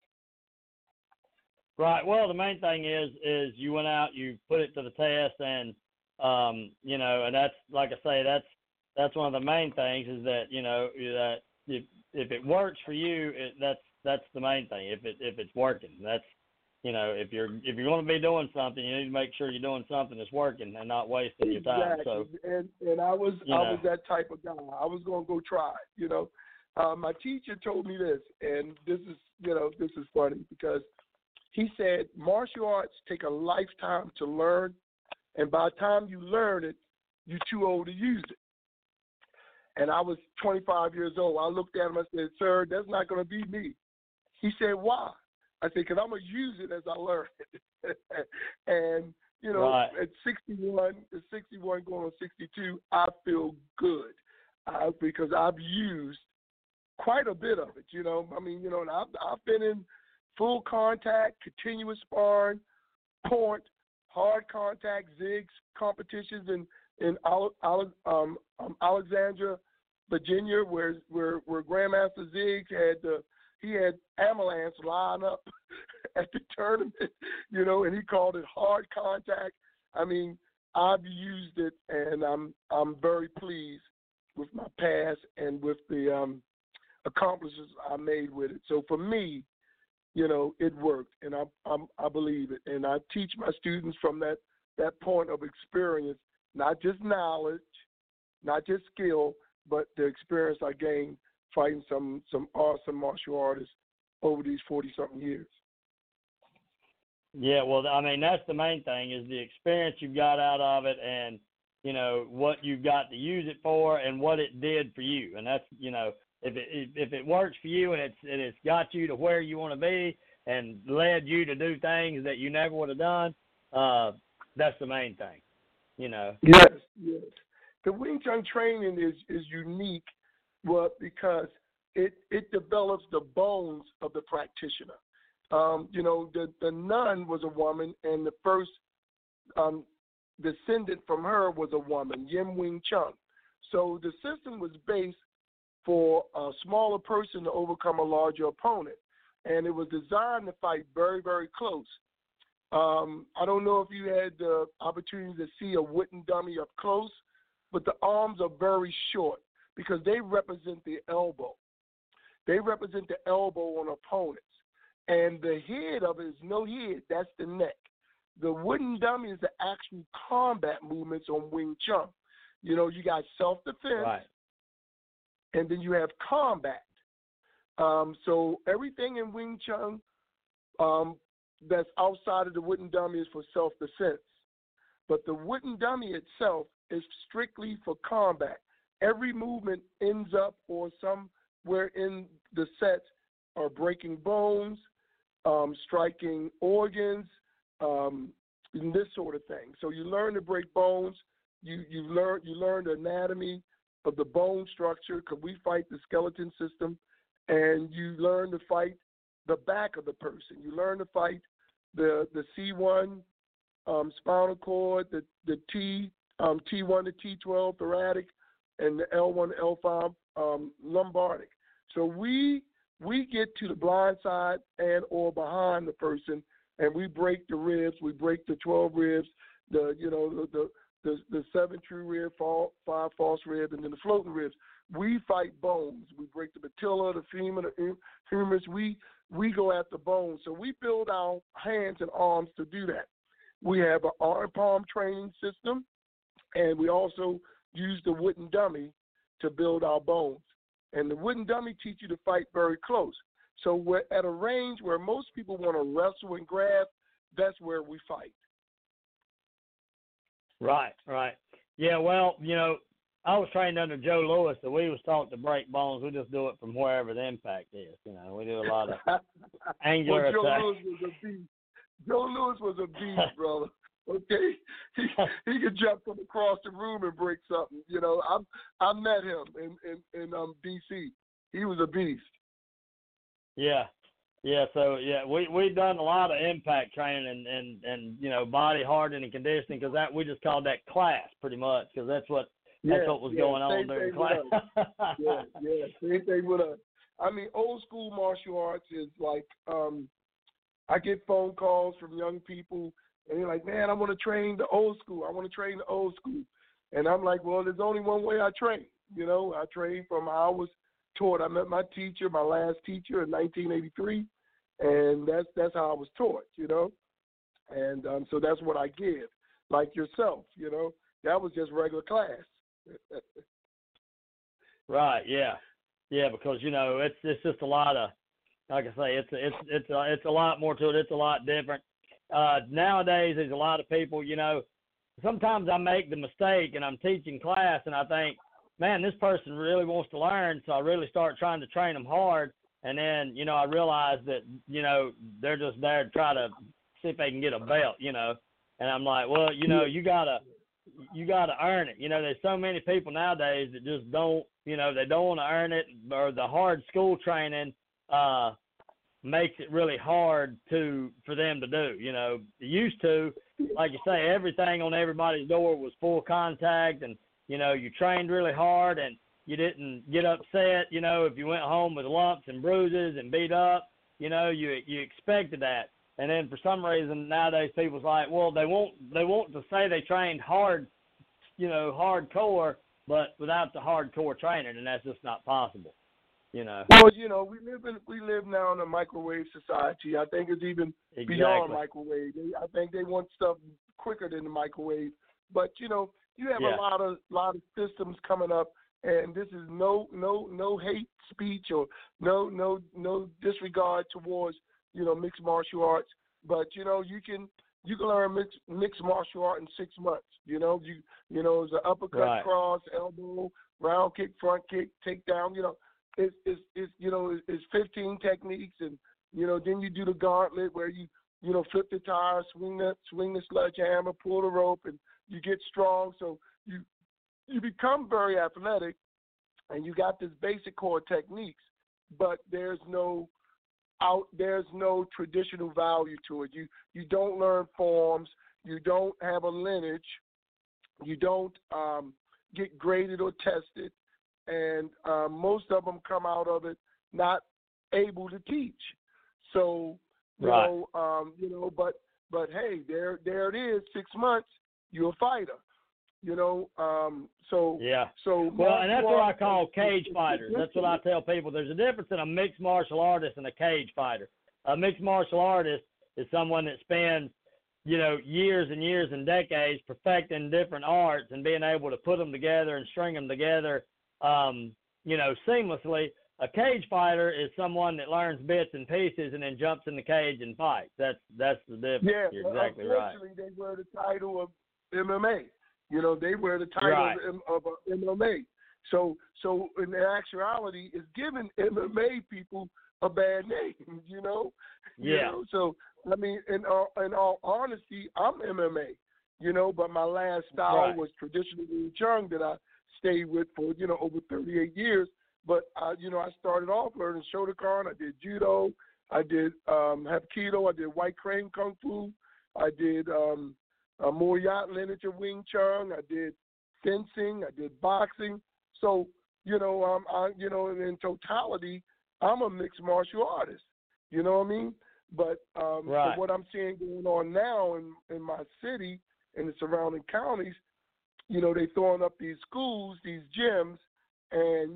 Right. Well, the main thing is you went out, you put it to the test, and and that's, like I say, that's one of the main things is that that if it works for you, that's the main thing. If it's working, that's if you're going to be doing something, you need to make sure you're doing something that's working and not wasting your time. So and I was that type of guy. I was going to go try. My teacher told me this, and this is funny because he said martial arts take a lifetime to learn, and by the time you learn it, you're too old to use it. And I was 25 years old. I looked at him and said, "Sir, that's not going to be me." He said, "Why?" I said, "Because I'm going to use it as I learn it." And, right. At 61 going on 62, I feel good because I've used quite a bit of it, and I've been in full contact, continuous sparring, point, hard contact, zigs competitions in Alexandria, Virginia, where Grandmaster Ziggs had Ambulance line up at the tournament, and he called it hard contact. I mean, I've used it, and I'm very pleased with my past and with the accomplishments I made with it. So for me, it worked, and I believe it, and I teach my students from that point of experience, not just knowledge, not just skill, but the experience I gained fighting some awesome martial artists over these 40-something years. Yeah, well, I mean, that's the main thing is the experience you've got out of it and, what you've got to use it for and what it did for you. And that's, if it works for you and it's got you to where you want to be and led you to do things that you never would have done, that's the main thing, Yes. The Wing Chun training is unique, because it develops the bones of the practitioner. The nun was a woman, and the first descendant from her was a woman, Yim Wing Chun. So the system was based for a smaller person to overcome a larger opponent, and it was designed to fight very, very close. I don't know if you had the opportunity to see a wooden dummy up close, but the arms are very short because they represent the elbow. They represent the elbow on opponents. And the head of it is no head, that's the neck. The wooden dummy is the actual combat movements on Wing Chun. You got self-defense, right, and then you have combat. So everything in Wing Chun that's outside of the wooden dummy is for self-defense. But the wooden dummy itself is strictly for combat. Every movement ends up or somewhere in the sets are breaking bones, striking organs, and this sort of thing. So you learn to break bones. You learn the anatomy of the bone structure, because we fight the skeleton system, and you learn to fight the back of the person. You learn to fight the C1 spinal cord, the T1 to T12 thoracic, and the L1 to L5 lumbardic. So we get to the blind side and or behind the person, and we break the ribs. We break the 12 ribs, the 7 true rib, 5 false rib, and then the floating ribs. We fight bones. We break the patella, the femur, the humerus. We go at the bones. So we build our hands and arms to do that. We have an arm palm training system, and we also use the wooden dummy to build our bones. And the wooden dummy teaches you to fight very close. So we're at a range where most people want to wrestle and grab. That's where we fight. Right. Yeah, well, I was trained under Joe Louis, so we was taught to break bones. We just do it from wherever the impact is. We do a lot of angular attacks. Joe Louis was a beast, brother. Okay, he could jump from across the room and break something. I met him in D.C. He was a beast. Yeah. So we've done a lot of impact training and body hardening and conditioning, because that we just called that class pretty much, because that's what was going on during class. Same thing with us. I mean, old school martial arts is like I get phone calls from young people. And they're like, man, I want to train the old school. And I'm like, well, there's only one way I train. I train from how I was taught. I met my teacher, my last teacher, in 1983, and that's how I was taught. And so that's what I give. Like yourself, that was just regular class. Right. Yeah. Because it's just a lot of, like I say, it's a lot more to it. It's a lot different. Nowadays, there's a lot of people, sometimes I make the mistake and I'm teaching class and I think, man, this person really wants to learn. So I really start trying to train them hard. And then, I realize that, they're just there to try to see if they can get a belt, and I'm like, well, you gotta earn it. There's so many people nowadays that just don't, they don't want to earn it, or the hard school training, makes it really hard for them to do. It used to, like you say, everything on everybody's door was full contact, and you trained really hard and you didn't get upset. If you went home with lumps and bruises and beat up, you expected that. And then for some reason nowadays people's like, well, they want to say they trained hard, hardcore, but without the hardcore training, and that's just not possible. Well, we live now in a microwave society. I think it's even beyond microwave. I think they want stuff quicker than the microwave. But you have a lot of systems coming up, and this is no hate speech or no disregard towards mixed martial arts. But you can learn mixed martial art in 6 months. It's an uppercut, cross, elbow, round kick, front kick, takedown. It's 15 techniques, and then you do the gauntlet where you flip the tire, swing the sledgehammer, pull the rope, and you get strong. So you become very athletic, and you got this basic core techniques, but there's no traditional value to it. You don't learn forms, you don't have a lineage, you don't get graded or tested. And most of them come out of it not able to teach. So, but hey, there it is. 6 months, you're a fighter. So well, and that's what I call cage fighters. That's what I tell people. There's a difference in a mixed martial artist and a cage fighter. A mixed martial artist is someone that spends years and years and decades perfecting different arts and being able to put them together and string them together seamlessly. A cage fighter is someone that learns bits and pieces and then jumps in the cage and fights. That's the difference. Yeah, you're exactly right. They wear the title of MMA. You know, they wear the title Right. of MMA. So in actuality, it's giving MMA people a bad name. You know. Yeah. You know? So I mean, in all honesty, I'm MMA. You know, but my last style Right. was traditional Wing Chun that I stayed with for over 38 years. But I started off learning Shotokan. I did judo. I did Hapkido. I did White Crane Kung Fu. I did Muay Thai lineage of Wing Chun. I did fencing. I did boxing. So in totality, I'm a mixed martial artist. You know what I mean? But Right. for what I'm seeing going on now in my city and the surrounding counties, you know, they throwing up these schools, these gyms, and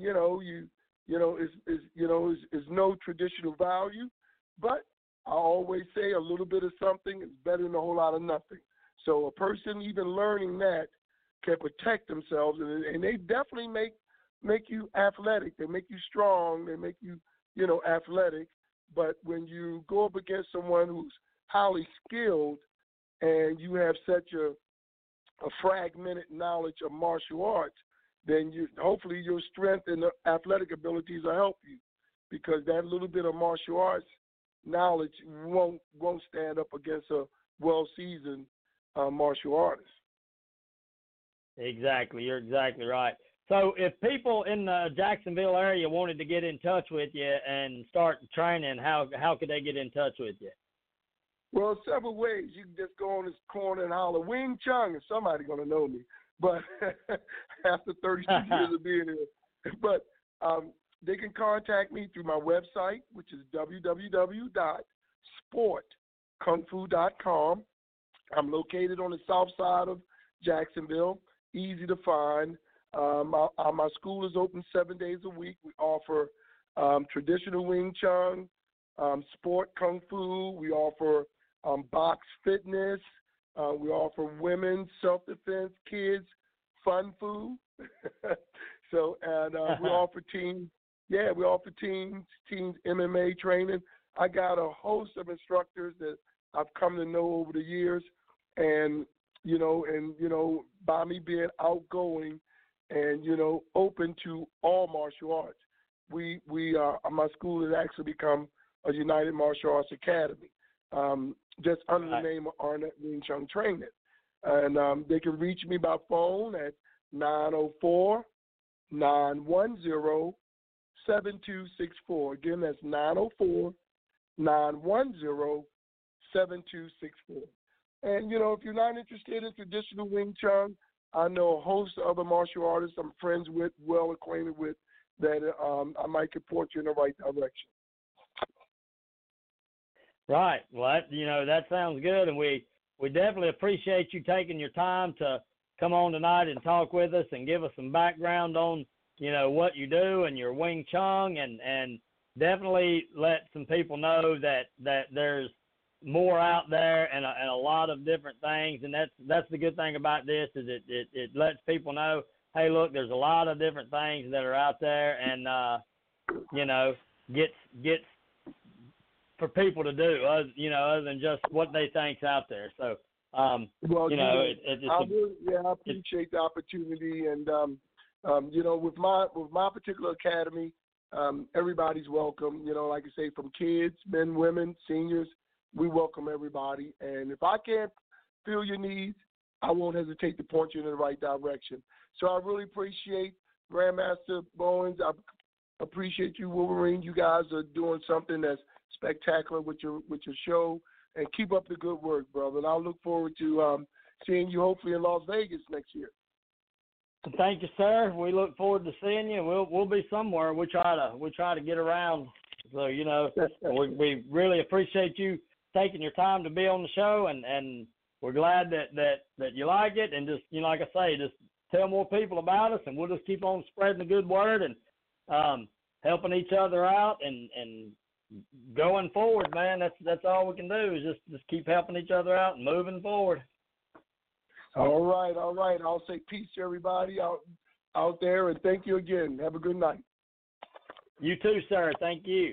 it's no traditional value. But I always say a little bit of something is better than a whole lot of nothing. So a person even learning that can protect themselves, and they definitely make you athletic. They make you strong. They make you athletic. But when you go up against someone who's highly skilled and you have such a fragmented knowledge of martial arts, then hopefully your strength and athletic abilities will help you, because that little bit of martial arts knowledge won't stand up against a well-seasoned martial artist. Exactly. You're exactly right. So if people in the Jacksonville area wanted to get in touch with you and start training, how could they get in touch with you? Well, several ways. You can just go on this corner and holler Wing Chun, and somebody's going to know me. But after 32 years of being here. But they can contact me through my website, which is www.sportkungfu.com. I'm located on the south side of Jacksonville, easy to find. My school is open 7 days a week. We offer traditional Wing Chun, sport Kung Fu. We offer box fitness. We offer women's self-defense, kids fun food. We offer teams. Yeah, we offer teams MMA training. I got a host of instructors that I've come to know over the years, and by me being outgoing and open to all martial arts, my school has actually become a United Martial Arts Academy, just under the name of Arnett Wing Chun Training. And they can reach me by phone at 904-910-7264. Again, that's 904-910-7264. And, if you're not interested in traditional Wing Chun, I know a host of other martial artists I'm friends with, well acquainted with, that I might could point you in the right direction. Right. Well, that sounds good, and we definitely appreciate you taking your time to come on tonight and talk with us and give us some background on, what you do and your Wing Chun, and definitely let some people know that there's more out there and a lot of different things, and that's the good thing about this is it lets people know, hey, look, there's a lot of different things that are out there, and gets for people to do, other than just what they think's out there. So, I appreciate the opportunity, and with my particular academy, everybody's welcome. Like I say, from kids, men, women, seniors, we welcome everybody. And if I can't fill your needs, I won't hesitate to point you in the right direction. So I really appreciate Grandmaster Bowens. I appreciate you, Wolverine. You guys are doing something that's spectacular with your show, and keep up the good work, brother. And I'll look forward to seeing you hopefully in Las Vegas next year. Thank you, sir. We look forward to seeing you. We'll be somewhere. We try to get around. So we really appreciate you taking your time to be on the show, and we're glad that you like it, and just like I say, just tell more people about us, and we'll just keep on spreading the good word and helping each other out and going forward, man. That's all we can do is just keep helping each other out and moving forward. All right. I'll say peace to everybody out there, and thank you again. Have a good night. You too, sir. Thank you.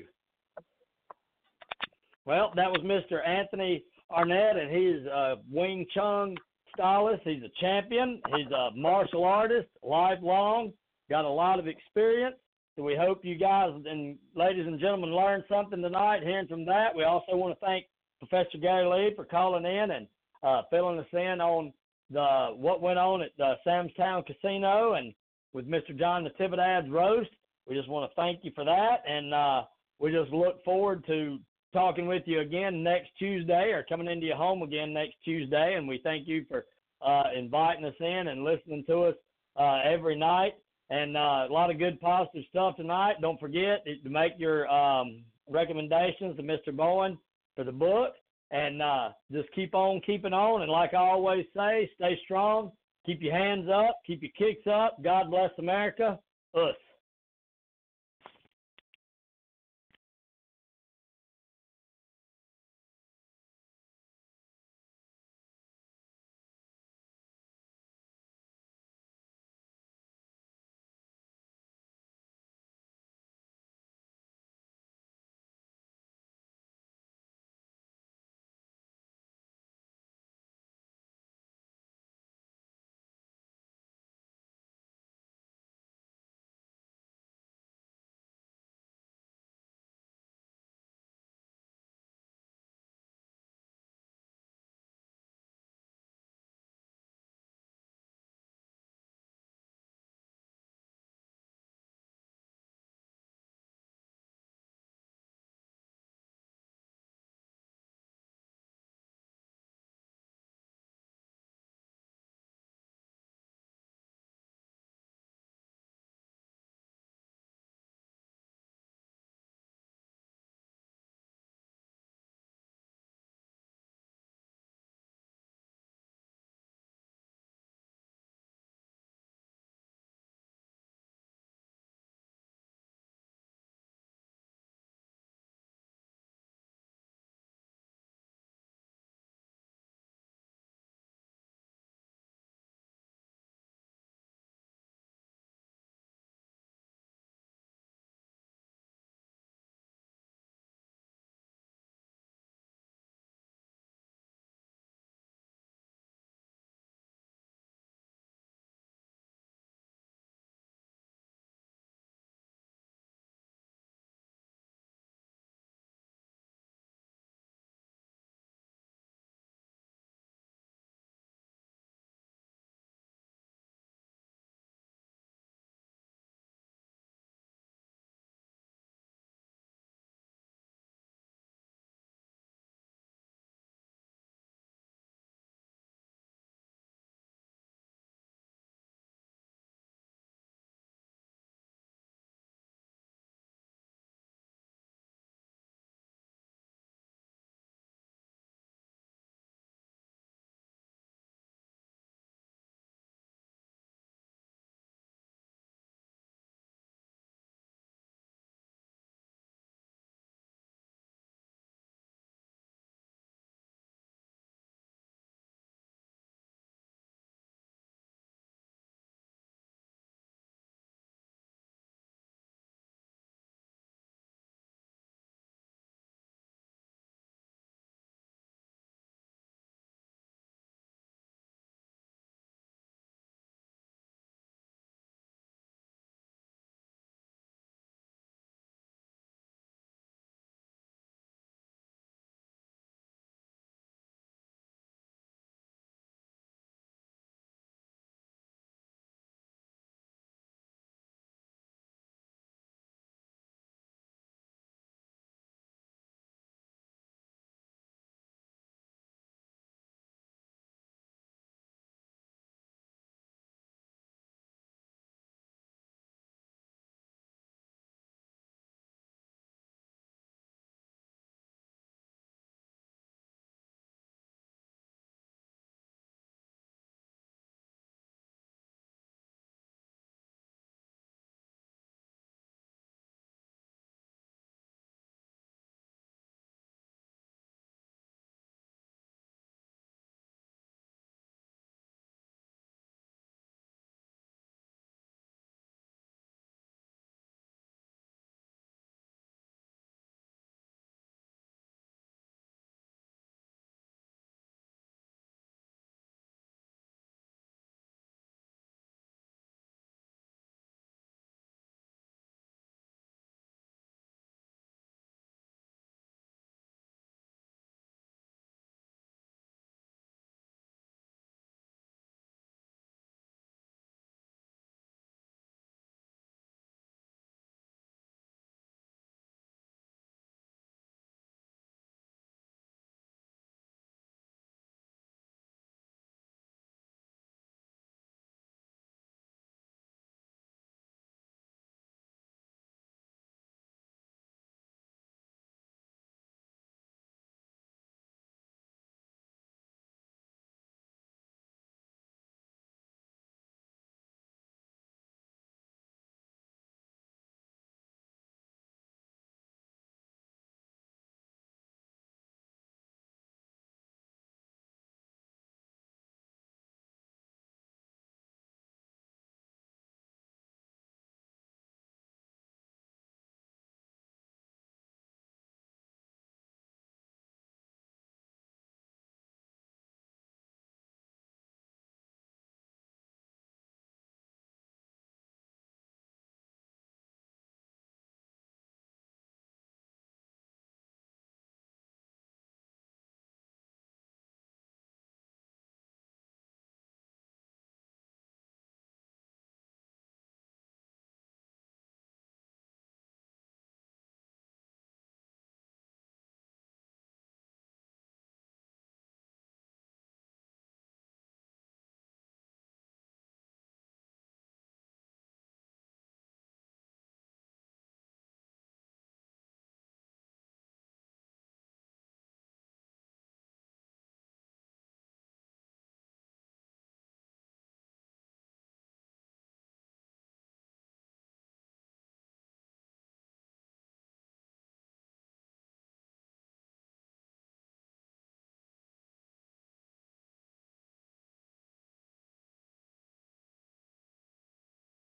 Well, that was Mr. Anthony Arnett, and he's a Wing Chun hairstylist. He's a champion. He's a martial artist, lifelong, got a lot of experience. So we hope you guys and ladies and gentlemen learned something tonight hearing from that. We also want to thank Professor Gary Lee for calling in and filling us in on what went on at the Samstown Casino and with Mr. John Natividad's roast. We just want to thank you for that, and we just look forward to talking with you again next Tuesday or coming into your home again next Tuesday, and we thank you for inviting us in and listening to us every night. And a lot of good positive stuff tonight. Don't forget to make your recommendations to Mr. Bowen for the book, and just keep on keeping on. And like I always say, stay strong, keep your hands up, keep your kicks up. God bless America. Us.